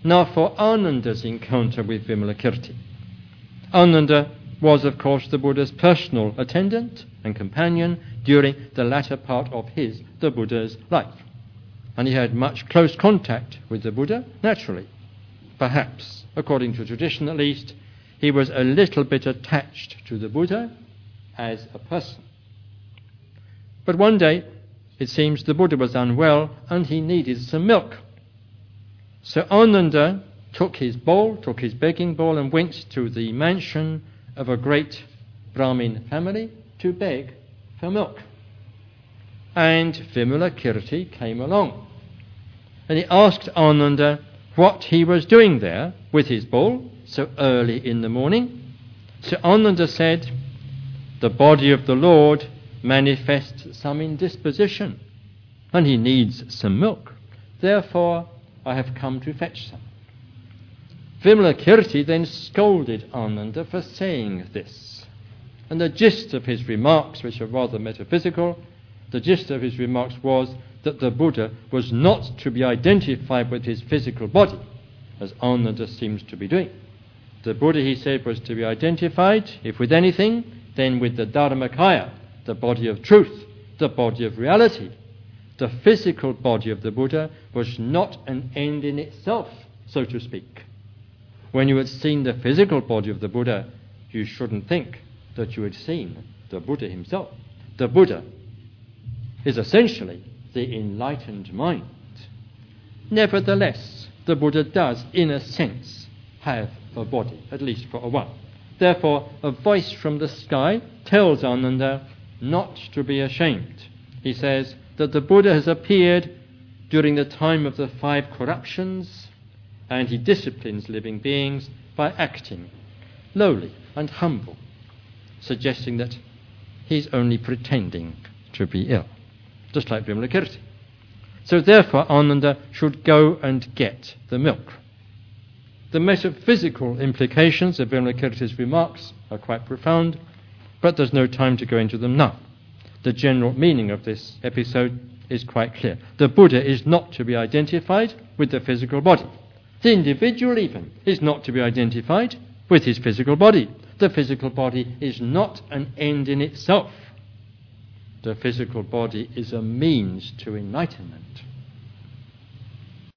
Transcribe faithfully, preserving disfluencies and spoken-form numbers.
Now for Ananda's encounter with Vimalakirti. Ananda was, of course, the Buddha's personal attendant and companion during the latter part of his, the Buddha's, life. And he had much close contact with the Buddha, naturally. Perhaps, according to tradition at least, he was a little bit attached to the Buddha as a person. But one day, it seems the Buddha was unwell and he needed some milk. So Ananda took his bowl, took his begging bowl, and went to the mansion of a great Brahmin family to beg for milk. And Vimalakirti came along. And he asked Ananda what he was doing there with his bowl so early in the morning. So Ananda said, the body of the Lord manifests some indisposition, and he needs some milk. Therefore, I have come to fetch some. Vimalakirti then scolded Ananda for saying this. And the gist of his remarks, which are rather metaphysical, the gist of his remarks was that the Buddha was not to be identified with his physical body, as Ananda seems to be doing. The Buddha, he said, was to be identified, if with anything, then with the Dharmakaya, the body of truth, the body of reality. The physical body of the Buddha was not an end in itself, so to speak. When you had seen the physical body of the Buddha, you shouldn't think that you had seen the Buddha himself. The Buddha is essentially the enlightened mind. Nevertheless, the Buddha does, in a sense, have a body, at least for a while. Therefore, a voice from the sky tells Ananda not to be ashamed. He says that the Buddha has appeared during the time of the five corruptions, and he disciplines living beings by acting lowly and humble, suggesting that he's only pretending to be ill, just like Vimalakirti. So therefore Ananda should go and get the milk. The metaphysical implications of Vimalakirti's remarks are quite profound, but there's no time to go into them now. The general meaning of this episode is quite clear. The Buddha is not to be identified with the physical body. The individual even is not to be identified with his physical body. The physical body is not an end in itself. The physical body is a means to enlightenment.